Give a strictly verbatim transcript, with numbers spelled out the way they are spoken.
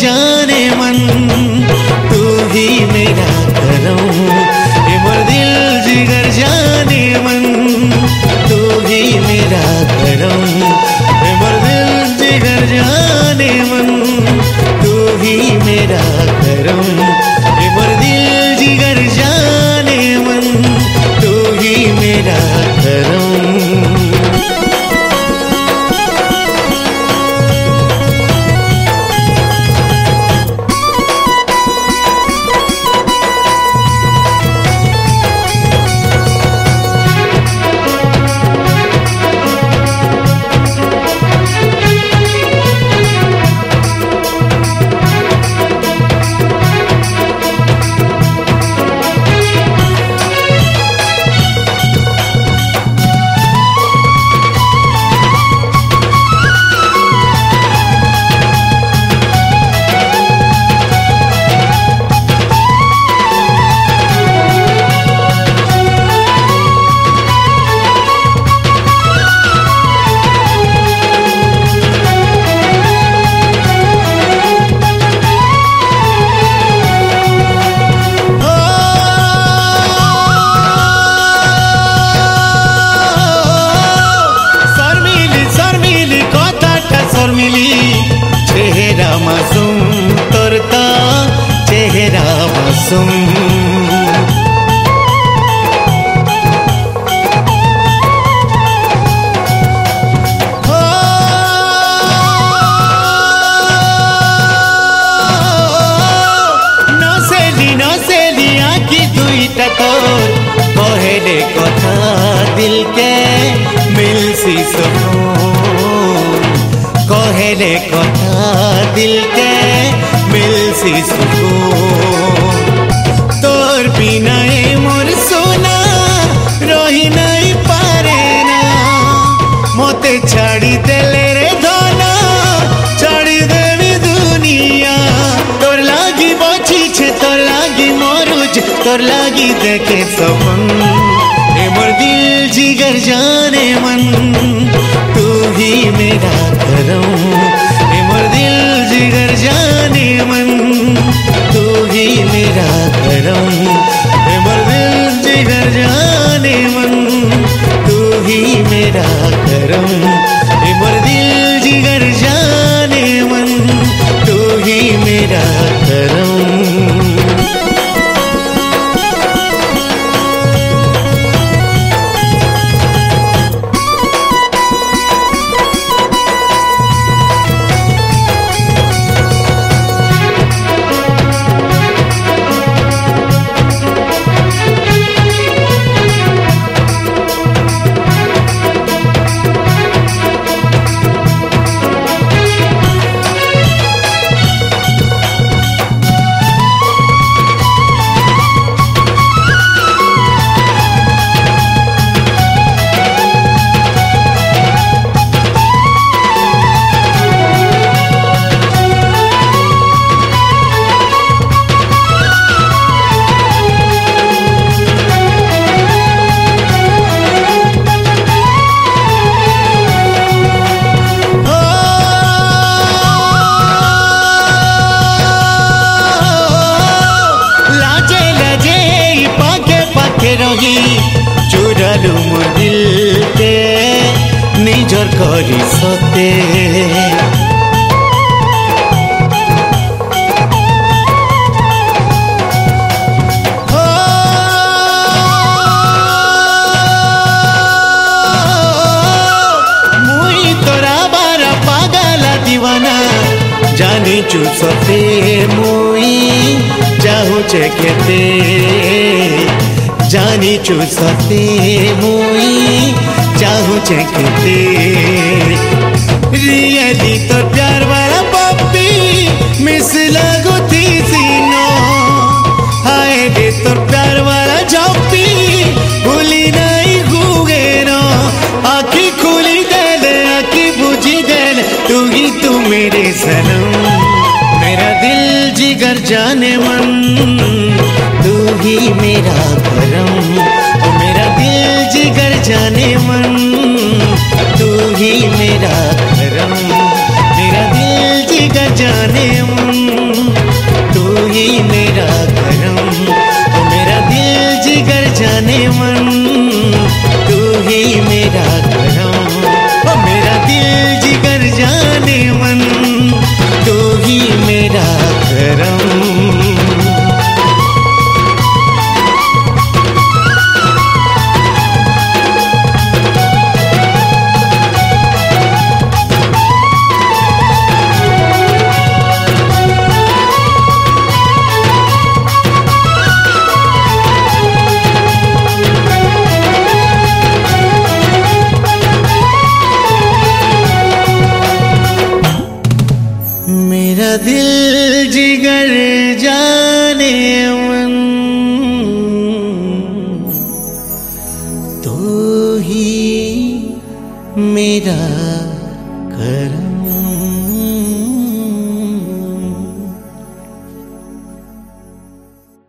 जाने मन, तू ही मेरा करम। ये मोर दिल जिगर जाने मन, तू ही मेरा करम। ये मोर दिल जिगर जाने मन, तू ही मेरा करम। ये मोर दिल जिगर जाने मन, तू ही मेरा करम। चेहरा मासूम तोरता चेहरा मासूम, नसेली नसेली आखि दुईटा तोर कहेले कथा दिल के मिलसी सुकून। कहेले कथा दिल के मिलसी सुकून। तोर बिना ए मोर सोना रही नहीं पारे ना, मोते छाड़ी देले रे धना छाड़ी देवी दुनिया। तोर लागी बची छे तोर लागी मरुज तोर लागी देखे सपन। ए मोर दिल जिगर जाने मन, तू ही मेरा करम। ए मोर दिल जिगर जाने मन, तू ही मेरा करम। ए मोर दिल जिगर जाने मन, तू ही मेरा करम। ए मोर दिल जिगर जाने मन, तू ही मेरा करम। रही चुरालु मोर दिल के निजर करी सते। मुई तोरा बारा पागला दीवाना जानी चु सते। मुई चाहू चे केते जानी चु सते। मुई चाहू चे केते रियली तो प्यार वाला पप्पी मिस लगुती सीनो। हाय रे तो प्यार वाला झप्पी भूली नहीं गुगे नो। आखी खुली दे दे आखी बुझी दे तू ही तू मेरे सनम। मेरा दिल जिगर जाने मन, तू ही मेरा करम। ओ मेरा दिल जिगर जाने मन, तू ही मेरा करम। मेरा दिल जिगर जाने मन। दिल जिगर जाने मन, तो ही मेरा करम।